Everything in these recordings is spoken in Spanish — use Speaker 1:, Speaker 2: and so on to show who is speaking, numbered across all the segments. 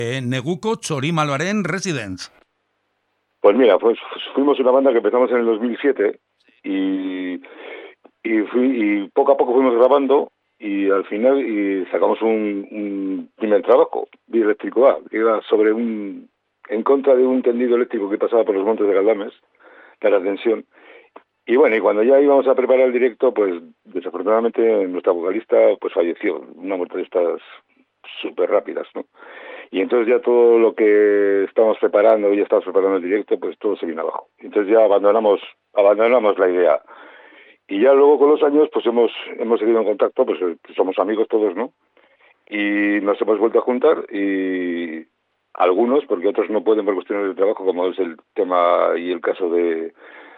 Speaker 1: Neguko Txorimalbaren Residence.
Speaker 2: Pues mira, fuimos una banda que empezamos en el 2007 y poco a poco fuimos grabando y al final sacamos un primer trabajo, Vía Eléctrico A, que era en contra de un tendido eléctrico que pasaba por los montes de Galdames, de la tensión. Y bueno, y cuando ya íbamos a preparar el directo, pues desafortunadamente nuestra vocalista pues falleció, una muerte de estas súper rápidas, ¿no? Y entonces ya todo lo que estábamos preparando, el directo, pues todo se vino abajo. Entonces ya abandonamos la idea. Y ya luego con los años pues hemos seguido en contacto, pues somos amigos todos, ¿no? Y nos hemos vuelto a juntar y algunos, porque otros no pueden por cuestiones de trabajo, como es el tema y el caso de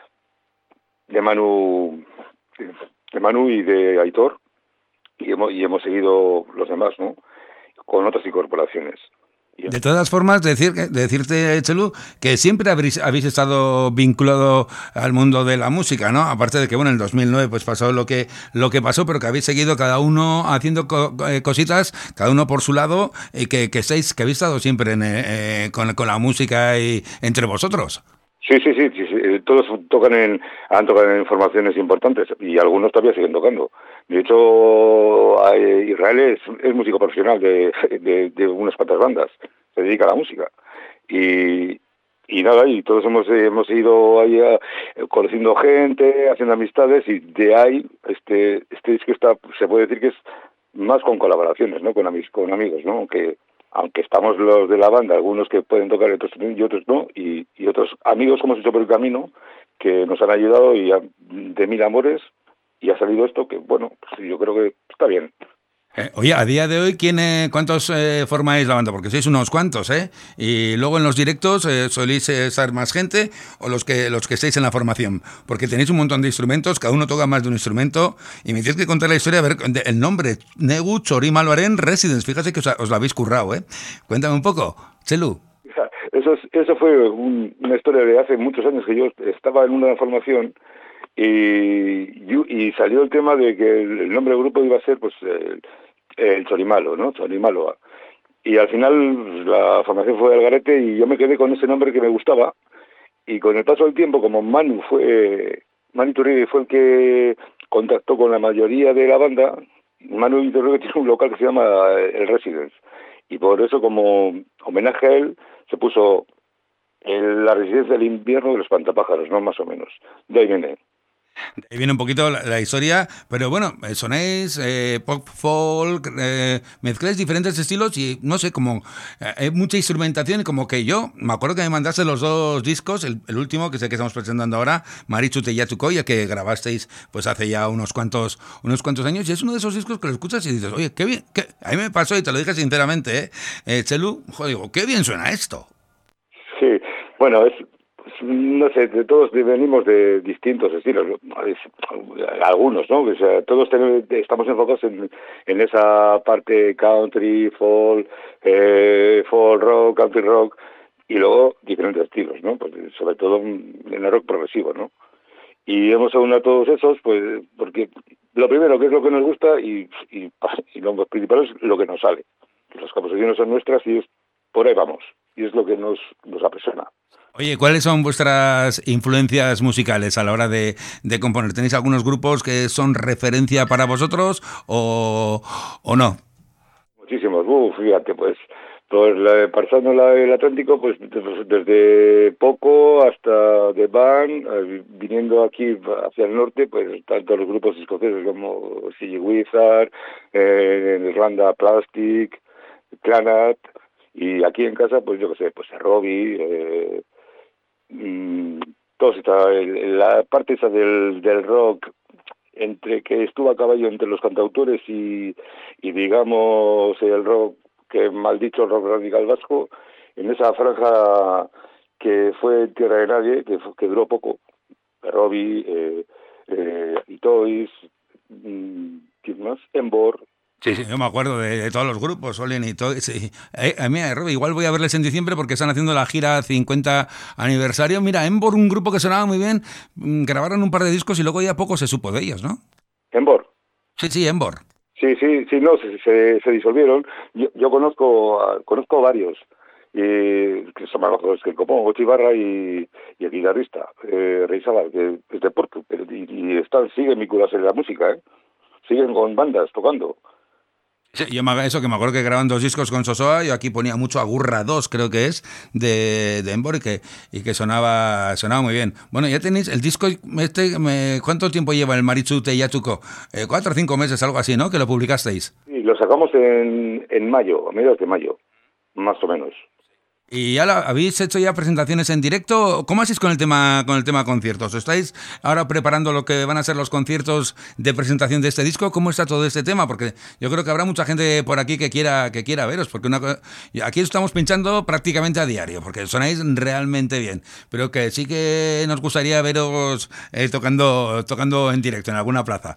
Speaker 2: Manu y de Aitor, y hemos seguido los demás, ¿no? Con otras incorporaciones.
Speaker 1: De todas formas, decirte, Chelu, que siempre habéis estado vinculado al mundo de la música, ¿no? Aparte de que, bueno, en el 2009 pues pasó lo que pasó, pero que habéis seguido cada uno haciendo cositas, cada uno por su lado, y que habéis estado siempre con la música y entre vosotros.
Speaker 2: Sí. Todos han tocado en formaciones importantes y algunos todavía siguen tocando. De hecho, Israel es músico profesional de unas cuantas bandas, se dedica a la música. Y nada, y todos hemos ido ahí conociendo gente, haciendo amistades, y de ahí este disco se puede decir que es más con colaboraciones, ¿no? Con amigos, ¿no? Aunque estamos los de la banda, algunos que pueden tocar y otros no, y otros amigos que hemos hecho por el camino que nos han ayudado de mil amores, y ha salido esto que, bueno, pues yo creo que está bien.
Speaker 1: Oye, a día de hoy, ¿cuántos formáis la banda? Porque sois unos cuantos, ¿eh? Y luego en los directos, ¿soléis estar más gente o los que estáis en la formación? Porque tenéis un montón de instrumentos, cada uno toca más de un instrumento, y me tienes que contar la historia, a ver, el nombre, Negu Txorimalbaren Residence, fíjate que os lo habéis currado, ¿eh? Cuéntame un poco, Chelu.
Speaker 2: Eso fue una historia de hace muchos años, que yo estaba en una formación y salió el tema de que el nombre del grupo iba a ser pues el Txorimalo, ¿no? Txorimaloa. Y al final la formación fue al garete y yo me quedé con ese nombre que me gustaba, y con el paso del tiempo, como Manu Iturrigui fue el que contactó con la mayoría de la banda. Manu Iturrigui tiene un local que se llama el Residence, y por eso, como homenaje a él, se puso la residencia del invierno de los Espantapájaros, ¿no? Más o menos. De ahí viene.
Speaker 1: Ahí viene un poquito la historia, pero bueno, sonéis pop, folk, mezcláis diferentes estilos y no sé, como hay mucha instrumentación, y como que yo me acuerdo que me mandaste los dos discos, el último que sé que estamos presentando ahora, Maritxu Teilatukoia, que grabasteis pues hace ya unos cuantos años, y es uno de esos discos que lo escuchas y dices, oye, qué bien, a mí me pasó, y te lo dije sinceramente, Chelu, joder, digo, qué bien suena esto.
Speaker 2: Sí, bueno, no sé, de todos venimos de distintos estilos, algunos, ¿no? O sea, todos estamos enfocados en esa parte country, folk rock, country rock, y luego diferentes estilos, ¿no? Pues sobre todo en el rock progresivo, ¿no? Y hemos aunado todos esos, pues, porque lo primero, que es lo que nos gusta, y lo principal es lo que nos sale. Las composiciones son nuestras y por ahí vamos, y es lo que nos apasiona.
Speaker 1: Oye, ¿cuáles son vuestras influencias musicales a la hora de componer? ¿Tenéis algunos grupos que son referencia para vosotros o no?
Speaker 2: Muchísimos, fíjate, pues pasando el Atlántico, pues desde Poco hasta The Band, viniendo aquí hacia el norte, pues tanto los grupos escoceses como C.G. Wizard, en Irlanda Plastic, Clanat, y aquí en casa, pues yo qué sé, pues Robbie, todos la parte esa del rock, entre que estuvo a caballo entre los cantautores y digamos el rock, que mal dicho, rock radical vasco, en esa franja que fue Tierra de Nadie, que duró poco, Robbie, y Toys, ¿quién más? Embor.
Speaker 1: Sí, yo me acuerdo de todos los grupos, Olin y todo. Sí. A mí, Robbie, igual voy a verles en diciembre porque están haciendo la gira 50 aniversario. Mira, Embor, un grupo que sonaba muy bien, grabaron un par de discos y luego ya poco se supo de ellos, ¿no?
Speaker 2: ¿Embor?
Speaker 1: Sí, Embor.
Speaker 2: Sí, no, se disolvieron. Yo conozco varios, que son más bajos que el Copón, Ocho Ibarra y el guitarrista, Rey Sabal, que es de Porto, pero, siguen vinculados en la música, siguen con bandas tocando.
Speaker 1: Sí, eso que me acuerdo que graban 2 discos con Sosoa, yo aquí ponía mucho Agurra 2, creo que es, de Embor, y que sonaba muy bien. Bueno, ya tenéis el disco, ¿cuánto tiempo lleva el Maritxu Teilatuko? 4 o 5 meses, algo así, ¿no? Que lo publicasteis.
Speaker 2: Sí, lo sacamos en mayo, a mediados de mayo, más o menos.
Speaker 1: ¿Y ya habéis hecho ya presentaciones en directo? ¿Cómo hacéis con el tema conciertos? ¿Estáis ahora preparando lo que van a ser los conciertos de presentación de este disco? ¿Cómo está todo este tema? Porque yo creo que habrá mucha gente por aquí que quiera veros, porque aquí estamos pinchando prácticamente a diario, porque sonáis realmente bien, pero que sí que nos gustaría veros tocando en directo en alguna plaza.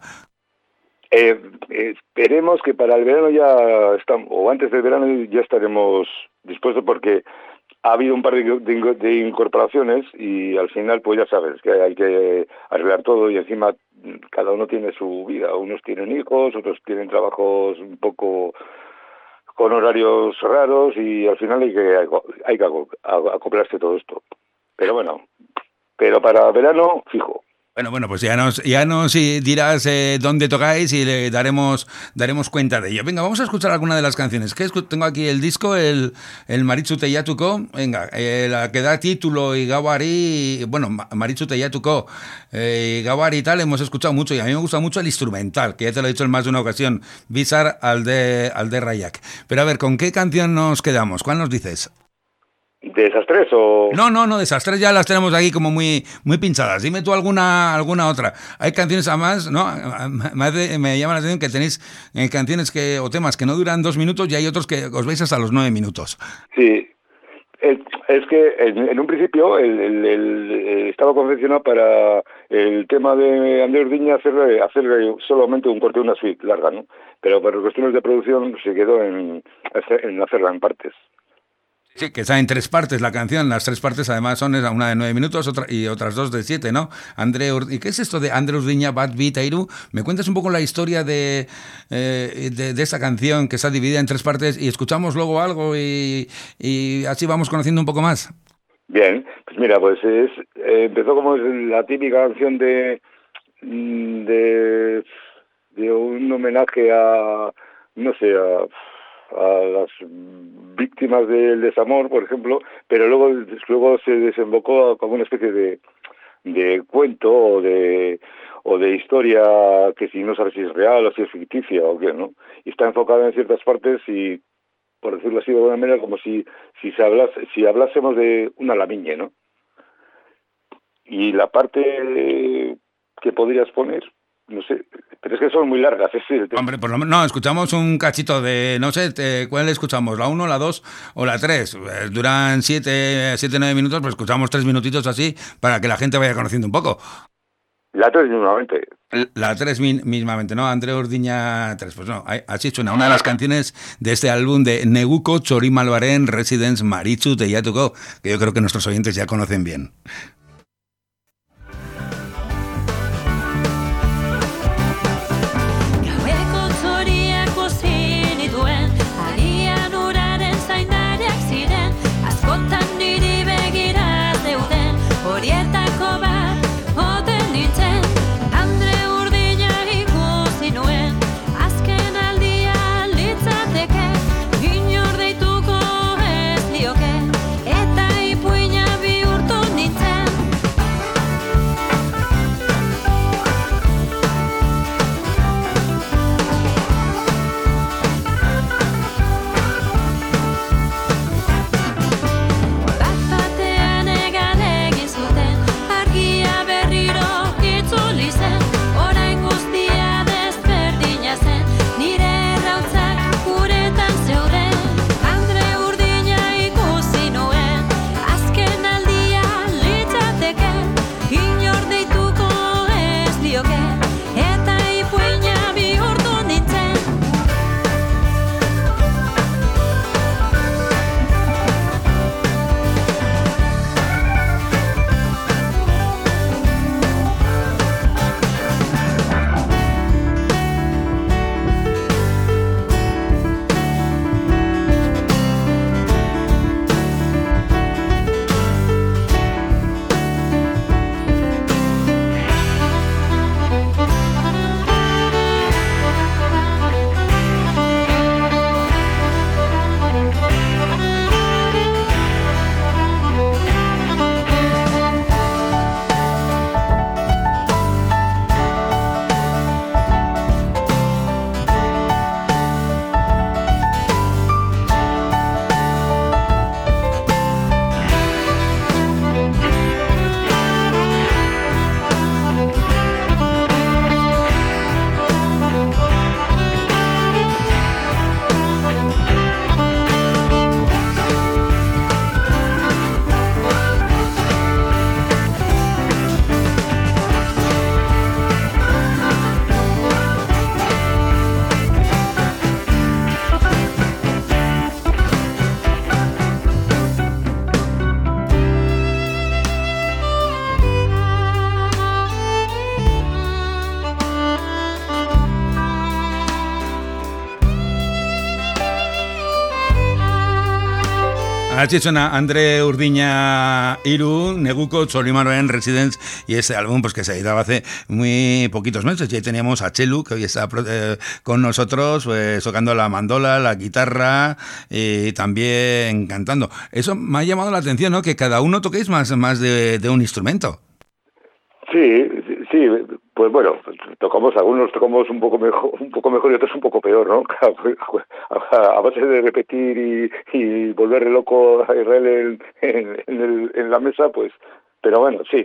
Speaker 2: Esperemos que para el verano ya estamos, o antes del verano ya estaremos dispuestos, porque ha habido un par de incorporaciones y al final pues ya sabes que hay que arreglar todo, y encima cada uno tiene su vida, unos tienen hijos, otros tienen trabajos un poco con horarios raros, y al final hay que acoplarse todo esto. Pero bueno, para verano fijo.
Speaker 1: Bueno, pues ya nos dirás dónde tocáis y le daremos cuenta de ello. Venga, vamos a escuchar alguna de las canciones. Tengo aquí el disco, el Maritxu Teilatuko. Venga, la que da título y Gauari, bueno, Maritxu Teilatuko, Gauari y tal, hemos escuchado mucho, y a mí me gusta mucho el instrumental, que ya te lo he dicho en más de una ocasión, Bizar Alde Rayak. Pero a ver, ¿con qué canción nos quedamos? ¿Cuál nos dices?
Speaker 2: ¿De esas tres o...?
Speaker 1: No, de esas tres ya las tenemos aquí como muy pinchadas. Dime tú alguna otra. Hay canciones además, ¿no? Me llama la atención que tenéis canciones o temas que no duran 2 minutos, y hay otros que os vais hasta los 9 minutos.
Speaker 2: Sí, es que en un principio estaba confeccionado para el tema de Andrés Urdiña hacerle solamente un corte, una suite larga, ¿no? Pero por cuestiones de producción se quedó en hacerla en partes.
Speaker 1: Sí, que está en 3 partes la canción. Las 3 partes además son una de 9 minutos y otras 2 de 7, ¿no? ¿Y qué es esto de André Urdiña Bat Bitairu? ¿Me cuentas un poco la historia de esta canción que está dividida en 3 partes, y escuchamos luego algo y así vamos conociendo un poco más?
Speaker 2: Bien, pues mira, pues empezó como la típica canción de un homenaje a, no sé, a las víctimas del desamor, por ejemplo, pero luego se desembocó como una especie de cuento o de historia que si no sabes si es real o si es ficticia o qué, ¿no? Y está enfocada en ciertas partes, y por decirlo así de alguna manera, como si hablásemos de una lamiñe, ¿no? Y la parte que podrías poner, no sé, pero es que son muy largas.
Speaker 1: Hombre, por lo menos, no, escuchamos un cachito de, no sé, ¿cuál escuchamos? ¿La 1, la 2 o la 3? Duran 7-9 minutos, pues escuchamos 3 minutitos así, para que la gente vaya conociendo un poco.
Speaker 2: La 3 mismamente.
Speaker 1: La 3 mismamente, ¿no? André Urdiña 3, pues no, así suena una de las canciones de este álbum de Neguko Txorimalbaren Residence Maritxu Teilatuko, que yo creo que nuestros oyentes ya conocen bien.
Speaker 3: Eta ipuina bihurtu nintzen.
Speaker 1: Así suena Andre Urdiña Iru, Neguko Txolimarroen Residence, y ese álbum pues que se editaba hace muy poquitos meses. Y ahí teníamos a Chelu, que hoy está con nosotros, pues tocando la mandola, la guitarra y también cantando. Eso me ha llamado la atención, ¿no? Que cada uno toquéis más de un instrumento.
Speaker 2: Sí, sí, pues bueno, algunos tocamos un poco mejor y otros un poco peor, ¿no? A base de repetir y volverle loco a Israel en la mesa, pues, pero bueno, sí.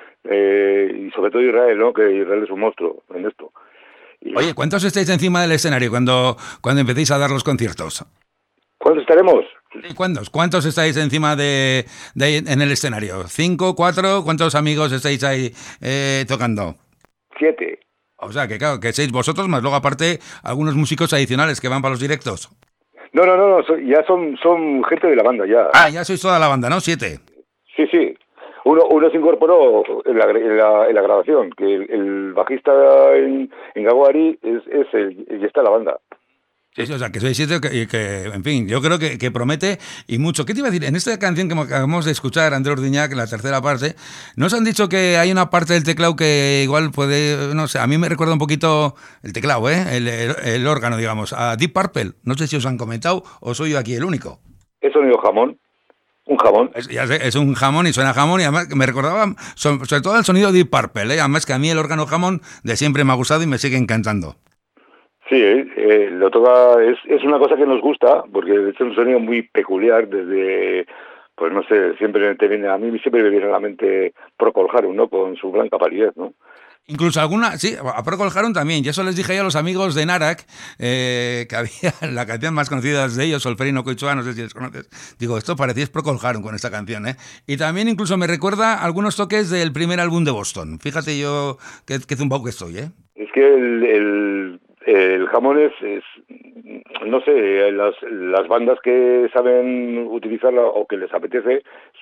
Speaker 2: Y sobre todo Israel, ¿no? Que Israel es un monstruo en esto.
Speaker 1: Oye, ¿cuántos estáis encima del escenario cuando empecéis a dar los conciertos?
Speaker 2: ¿Cuántos estaremos?
Speaker 1: ¿Cuántos estáis encima en el escenario? ¿5, 4? ¿Cuántos amigos estáis ahí tocando?
Speaker 2: 7.
Speaker 1: O sea, que claro, que 6 vosotros, más luego aparte algunos músicos adicionales que van para los directos.
Speaker 2: No, ya son gente de la banda, ya.
Speaker 1: Ah, ya sois toda la banda, ¿no? 7.
Speaker 2: Sí. Uno se incorporó en la grabación, que el bajista en Gaguari es el que está en la banda.
Speaker 1: Sí, o sea, que sois 7 que, en fin, yo creo que promete y mucho. ¿Qué te iba a decir? En esta canción que acabamos de escuchar, Andre Urdiñac, en la tercera parte, nos han dicho que hay una parte del teclado que igual puede, no sé, a mí me recuerda un poquito el teclado, el órgano, digamos, a Deep Purple. No sé si os han comentado o soy yo aquí el único.
Speaker 2: Es sonido jamón. Un jamón.
Speaker 1: Es un jamón y suena jamón y además me recordaba sobre todo el sonido de Deep Purple, además que a mí el órgano jamón de siempre me ha gustado y me sigue encantando.
Speaker 2: Sí, lo toca, es una cosa que nos gusta, porque es un sonido muy peculiar desde, pues no sé, a mí siempre me viene a la mente Procol Harum, ¿no? Con su blanca palidez, ¿no?
Speaker 1: Incluso alguna, sí, a Procol Harum también. Y eso les dije yo a los amigos de Narak, que había la canción más conocida de ellos, Solferino Coichoa, no sé si les conoces. Digo, esto parecía Procol Harum con esta canción, ¿eh? Y también incluso me recuerda algunos toques del primer álbum de Boston. Fíjate yo qué zumbao que estoy, ¿eh?
Speaker 2: Es que el jamón es no sé, las bandas que saben utilizarla o que les apetece,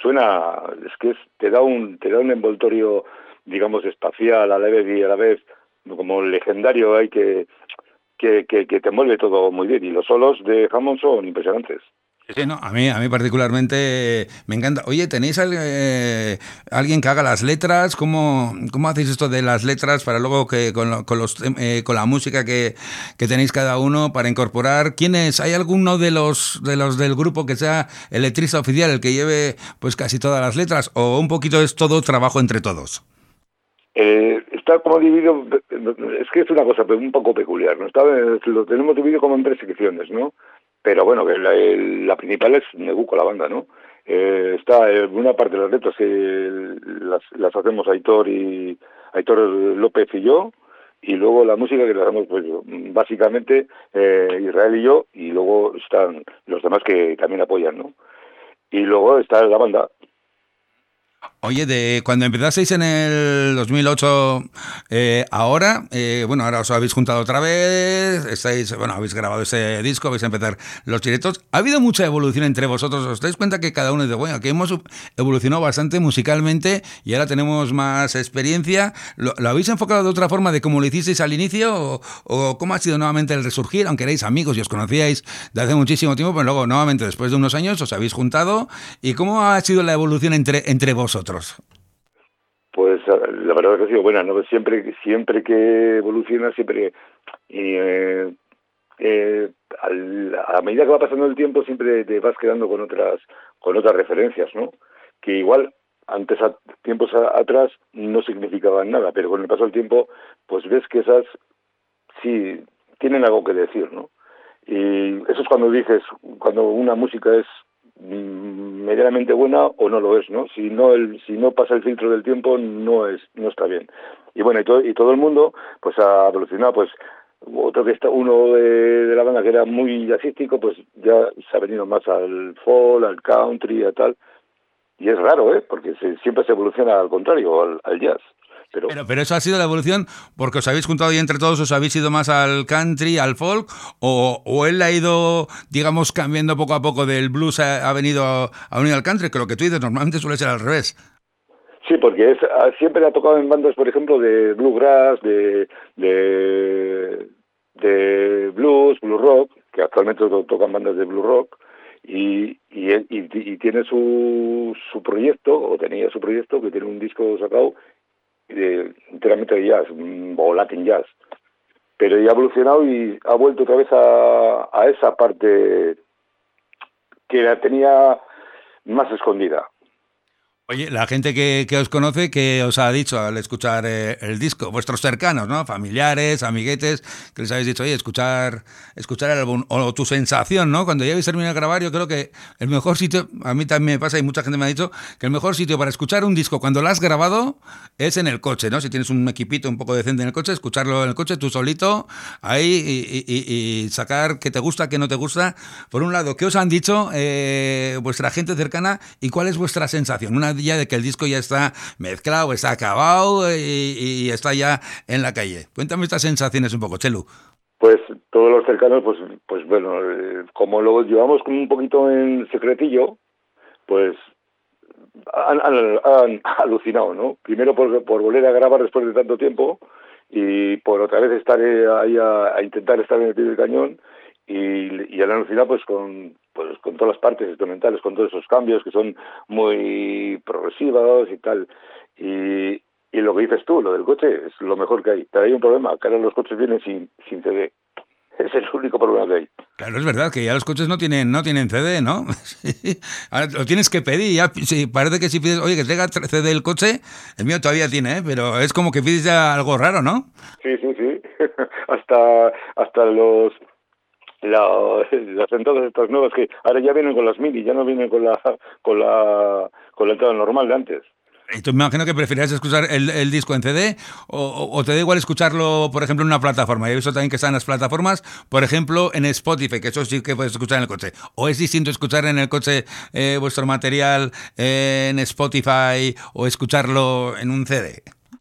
Speaker 2: te da un envoltorio, digamos, espacial a la vez y a la vez como legendario, que te envuelve todo muy bien, y los solos de Hammond son impresionantes.
Speaker 1: Sí, no, a mí particularmente me encanta. Oye, ¿tenéis alguien que haga las letras? ¿Cómo hacéis esto de las letras para luego que con la música que tenéis cada uno para incorporar? ¿Quiénes? ¿Hay alguno de los del grupo que sea el letrista oficial, el que lleve pues casi todas las letras? ¿O un poquito es todo trabajo entre todos?
Speaker 2: Está como dividido, es que es una cosa un poco peculiar, ¿no? Lo tenemos dividido como en 3 secciones, ¿no? Pero bueno, que la principal es Neguko, la banda, ¿no? Está una parte de las letras que las hacemos Aitor López y yo, y luego la música que la hacemos, pues básicamente Israel y yo, y luego están los demás que también apoyan, ¿no? Y luego está la banda.
Speaker 1: Oye, de cuando empezasteis en el 2008, ahora os habéis juntado otra vez, habéis grabado ese disco, vais a empezar los directos. ¿Ha habido mucha evolución entre vosotros? ¿Os dais cuenta que cada uno dice, bueno, que hemos evolucionado bastante musicalmente y ahora tenemos más experiencia? ¿Lo habéis enfocado de otra forma de cómo lo hicisteis al inicio o cómo ha sido nuevamente el resurgir? Aunque erais amigos y os conocíais de hace muchísimo tiempo, pero luego nuevamente después de unos años os habéis juntado. ¿Y cómo ha sido la evolución entre vosotros?
Speaker 2: Pues la verdad es que ha sido buena, ¿no? Siempre que evoluciona, a medida que va pasando el tiempo, siempre te vas quedando con otras referencias, ¿no? Que igual tiempos atrás no significaban nada, pero con el paso del tiempo, pues ves que esas sí tienen algo que decir, ¿no? Y eso es cuando una música es medianamente buena o no lo es, ¿no? Si no pasa el filtro del tiempo, no está bien. Y bueno, y todo el mundo pues ha evolucionado, pues uno de la banda que era muy jazzístico, pues ya se ha venido más al folk, al country, a tal. Y es raro, porque siempre se evoluciona al contrario, al jazz.
Speaker 1: Pero eso ha sido la evolución porque os habéis juntado y entre todos os habéis ido más al country, al folk, o él ha ido, digamos, cambiando poco a poco del blues, ha venido a unir al country, que lo que tú dices normalmente suele ser al revés.
Speaker 2: Sí, porque siempre ha tocado en bandas, por ejemplo, de bluegrass, de blues rock, que actualmente tocan bandas de blues rock, y tiene su proyecto, o tenía su proyecto, que tiene un disco sacado enteramente de jazz, o Latin jazz, pero ya ha evolucionado y ha vuelto otra vez a esa parte que la tenía más escondida.
Speaker 1: Oye, la gente que os conoce, ¿qué os ha dicho al escuchar el disco? Vuestros cercanos, ¿no? Familiares, amiguetes, que les habéis dicho, oye, escuchar el álbum, o tu sensación, ¿no? Cuando ya habéis terminado de grabar, yo creo que el mejor sitio, a mí también me pasa y mucha gente me ha dicho, que el mejor sitio para escuchar un disco cuando lo has grabado es en el coche, ¿no? Si tienes un equipito un poco decente en el coche, escucharlo en el coche tú solito, ahí, y sacar qué te gusta, qué no te gusta. Por un lado, ¿qué os han dicho vuestra gente cercana y cuál es vuestra sensación? Una ya de que el disco ya está mezclado, está acabado y está ya en la calle. Cuéntame estas sensaciones un poco, Chelu.
Speaker 2: Pues todos los cercanos, pues bueno, como lo llevamos como un poquito en secretillo, pues han alucinado, ¿no? Primero por volver a grabar después de tanto tiempo y por otra vez estar ahí a intentar estar en el pie del cañón y han alucinado pues con todas las partes instrumentales, con todos esos cambios que son muy progresivos y tal. Y lo que dices tú, lo del coche, es lo mejor que hay. Pero hay un problema, que ahora los coches vienen sin CD. Es el único problema que hay.
Speaker 1: Claro, es verdad que ya los coches no tienen CD, ¿no? Ahora lo tienes que pedir. Ya, sí, parece que si pides, oye, que tenga CD el coche, el mío todavía tiene, pero es como que pides ya algo raro, ¿no?
Speaker 2: Sí. hasta las entradas estas nuevas que ahora ya vienen con las mini, ya no vienen con la entrada normal de antes.
Speaker 1: Y tú me imagino que preferías escuchar el disco en CD o te da igual escucharlo, por ejemplo, en una plataforma. He visto también que están las plataformas, por ejemplo, en Spotify, que eso sí que puedes escuchar en el coche. ¿O es distinto escuchar en el coche vuestro material en Spotify o escucharlo en un CD?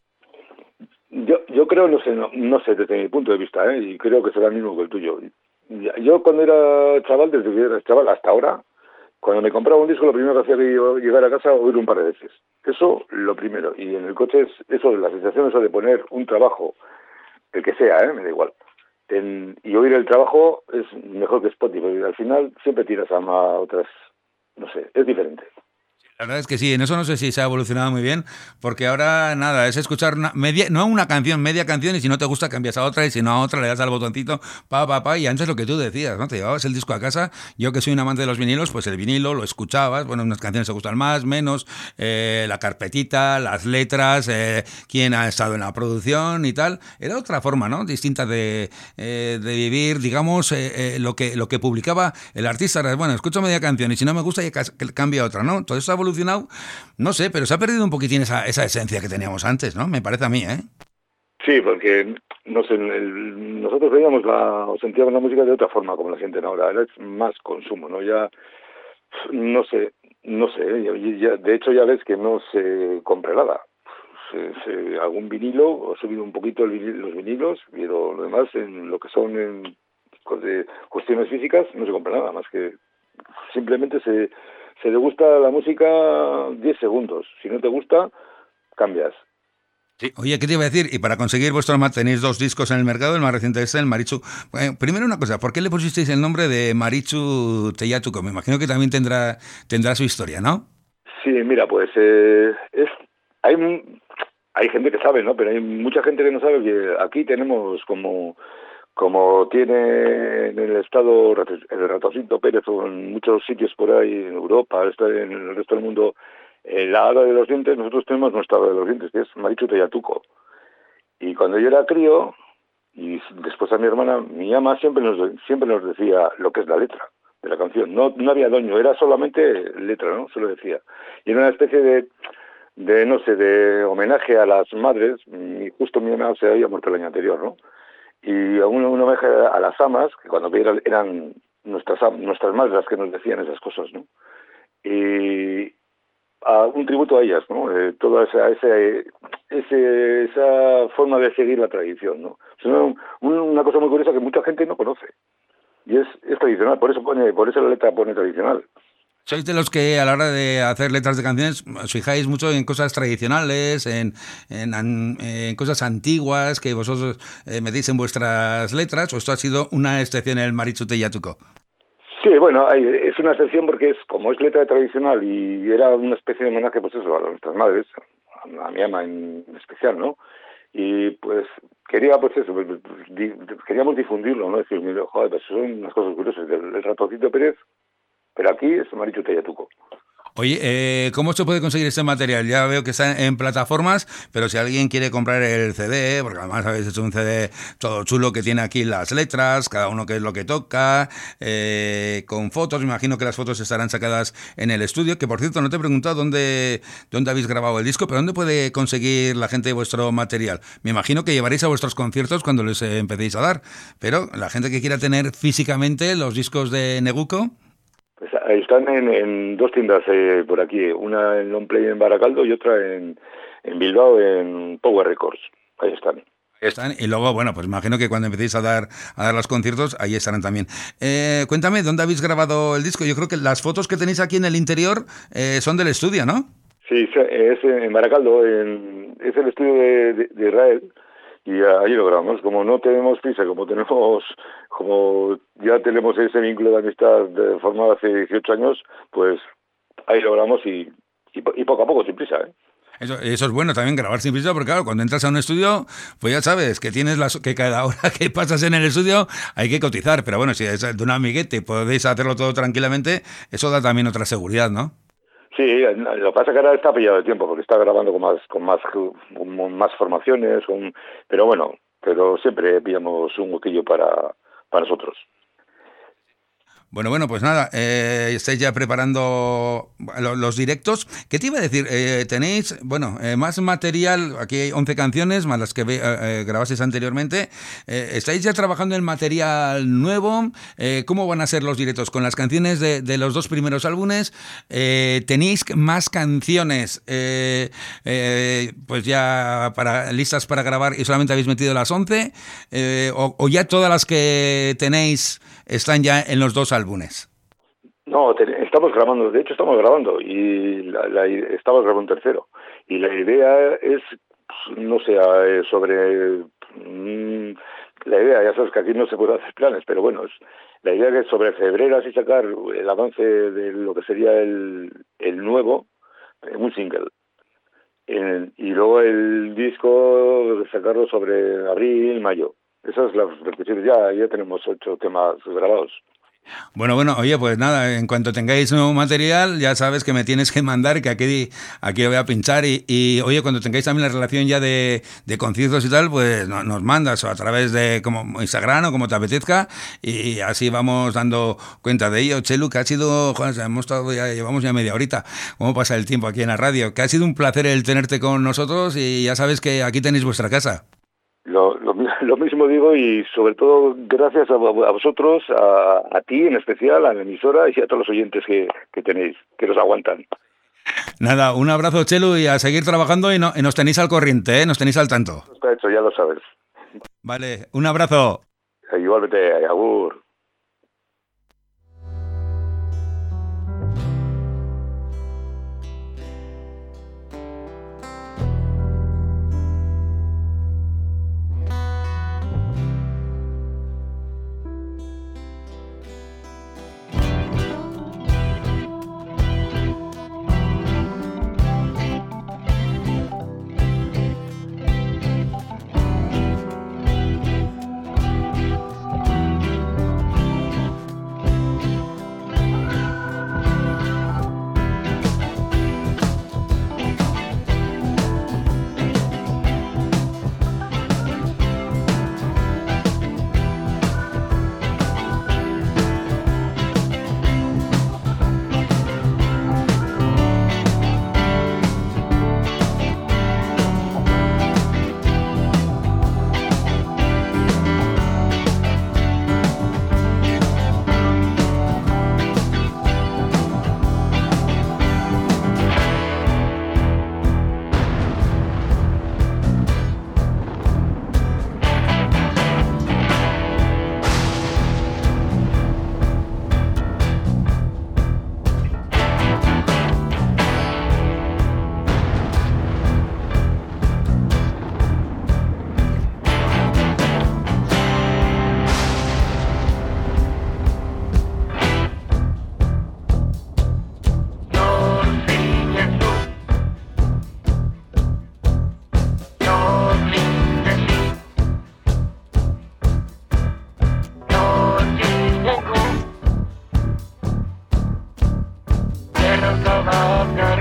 Speaker 2: Yo creo, no sé desde mi punto de vista, y creo que será el mismo que el tuyo. Yo cuando era chaval, desde que era chaval hasta ahora, cuando me compraba un disco, lo primero que hacía era llegar a casa a oír un par de veces. Eso, lo primero. Y en el coche es eso, la sensación esa de poner un trabajo, el que sea, me da igual. Y oír el trabajo es mejor que Spotify. Al final siempre tiras a otras, no sé, es diferente.
Speaker 1: La verdad es que sí, en eso no sé si se ha evolucionado muy bien, porque ahora nada, es escuchar no una canción, media canción, y si no te gusta cambias a otra, y si no a otra le das al botoncito, y antes lo que tú decías, ¿no? Te llevabas el disco a casa, yo que soy un amante de los vinilos, pues el vinilo lo escuchabas, bueno, unas canciones te gustan más, menos, la carpetita, las letras, quién ha estado en la producción y tal, era otra forma, ¿no? Distinta de vivir, digamos, lo que publicaba el artista, bueno, escucho media canción, y si no me gusta ya cambia a otra, ¿no? Todo eso ha evolucionado, no sé, pero se ha perdido un poquitín esa esencia que teníamos antes, ¿no? Me parece a mí, ¿eh?
Speaker 2: Sí, porque, no sé, nosotros veíamos o sentíamos la música de otra forma, como la sienten ahora. Ahora es más consumo, ¿no? Ya, no sé, de hecho ya ves que no se compra nada. Algún vinilo, ha subido un poquito los vinilos, pero lo demás, en lo que son de cuestiones físicas, no se compra nada, más que simplemente se le gusta la música 10 segundos. Si no te gusta, cambias.
Speaker 1: Sí. Oye, ¿qué te iba a decir? Y para conseguir vuestro tenéis 2 discos en el mercado, el más reciente es el Marichu. Primero una cosa, ¿por qué le pusisteis el nombre de Marichu Tellatuco? Me imagino que también tendrá su historia, ¿no?
Speaker 2: Sí, mira, pues hay gente que sabe, ¿no? Pero hay mucha gente que no sabe que aquí tenemos como tiene en el estado el Ratoncito Pérez o en muchos sitios por ahí en Europa, en el resto del mundo, la hada de los dientes, nosotros tenemos nuestra hada de los dientes, que es Marichu Tellatuco. Y cuando yo era crío, y después a mi hermana, mi ama siempre nos decía lo que es la letra de la canción. No había doño, era solamente letra, ¿no? Se lo decía. Y era una especie de no sé, de homenaje a las madres. Y justo mi mamá se había muerto el año anterior, ¿no? Y un homenaje a las amas, que cuando eran nuestras madres las que nos decían esas cosas, ¿no? Y un tributo a ellas, ¿no? Toda esa forma de seguir la tradición, ¿no? Es una cosa muy curiosa que mucha gente no conoce. Y es tradicional, por eso la letra pone tradicional.
Speaker 1: ¿Sois de los que a la hora de hacer letras de canciones os fijáis mucho en cosas tradicionales, en cosas antiguas que vosotros metéis en vuestras letras? ¿O esto ha sido una excepción en el Marichu Tellatuco?
Speaker 2: Sí, bueno, es una excepción porque es como es letra tradicional y era una especie de homenaje, pues eso, a nuestras madres, a mi ama en especial, ¿no? Y pues quería, pues eso, queríamos difundirlo, ¿no? Decir, mira, joder, pues son unas cosas curiosas del Ratoncito Pérez, pero aquí es Marichu Tellatuco.
Speaker 1: Oye, ¿cómo se puede conseguir este material? Ya veo que está en plataformas, pero si alguien quiere comprar el CD, porque además habéis hecho un CD todo chulo que tiene aquí las letras, cada uno qué es lo que toca, con fotos, me imagino que las fotos estarán sacadas en el estudio, que por cierto no te he preguntado dónde habéis grabado el disco, pero ¿dónde puede conseguir la gente vuestro material? Me imagino que llevaréis a vuestros conciertos cuando les empecéis a dar, pero la gente que quiera tener físicamente los discos de Neguco...
Speaker 2: Pues están en dos tiendas por aquí, una en Long Play en Baracaldo y otra en Bilbao en Power Records. Ahí están.
Speaker 1: Están, y luego, bueno, pues imagino que cuando empecéis a dar los conciertos, ahí estarán también. Cuéntame, ¿dónde habéis grabado el disco? Yo creo que las fotos que tenéis aquí en el interior son del estudio, ¿no?
Speaker 2: Sí, es en Baracaldo, es el estudio de Israel. Y ahí lo grabamos. Como no tenemos prisa, como ya tenemos ese vínculo de amistad formado hace 18 años, pues ahí lo grabamos y poco a poco, sin prisa, ¿eh?
Speaker 1: Eso es bueno también, grabar sin prisa, porque claro, cuando entras a un estudio, pues ya sabes que que cada hora que pasas en el estudio hay que cotizar, pero bueno, si es de un amiguete y podéis hacerlo todo tranquilamente, eso da también otra seguridad, ¿no?
Speaker 2: Sí, lo que pasa es que ahora está pillado de tiempo porque está grabando con más formaciones, pero siempre pillamos un huequillo para nosotros.
Speaker 1: Bueno, pues nada, estáis ya preparando los directos. ¿Qué te iba a decir? Tenéis, más material, aquí hay 11 canciones, más las que grabasteis anteriormente. ¿Estáis ya trabajando en material nuevo? ¿Cómo van a ser los directos? ¿Con las canciones de los dos primeros álbumes? ¿Tenéis más canciones pues ya listas para grabar y solamente habéis metido las 11? ¿O ya todas las que tenéis están ya en los dos álbumes?
Speaker 2: No, estamos grabando, de hecho estamos grabando y estamos grabando un tercero. Y la idea es, no sé, la idea, ya sabes que aquí no se puede hacer planes, pero bueno, la idea es que sobre febrero así sacar el avance de lo que sería el nuevo, un single. Y luego el disco sacarlo sobre abril, mayo. Esas son las repeticiones. Ya tenemos 8 temas grabados.
Speaker 1: Bueno, oye, pues nada, en cuanto tengáis nuevo material, ya sabes que me tienes que mandar, que aquí lo voy a pinchar y oye, cuando tengáis también la relación ya de conciertos y tal, pues nos mandas o a través de como Instagram o como te apetezca y así vamos dando cuenta de ello. Chelu, que ha sido, joder, llevamos ya media horita, cómo pasa el tiempo aquí en la radio, que ha sido un placer el tenerte con nosotros y ya sabes que aquí tenéis vuestra casa.
Speaker 2: Lo mismo digo y sobre todo gracias a vosotros, a ti en especial, a la emisora y a todos los oyentes que tenéis, que nos aguantan.
Speaker 1: Nada, un abrazo, Chelu, y a seguir trabajando y nos tenéis al corriente, ¿eh? Nos tenéis al tanto.
Speaker 2: Está hecho, ya lo sabes.
Speaker 1: Vale, un abrazo.
Speaker 2: Igualmente, agur.
Speaker 3: of our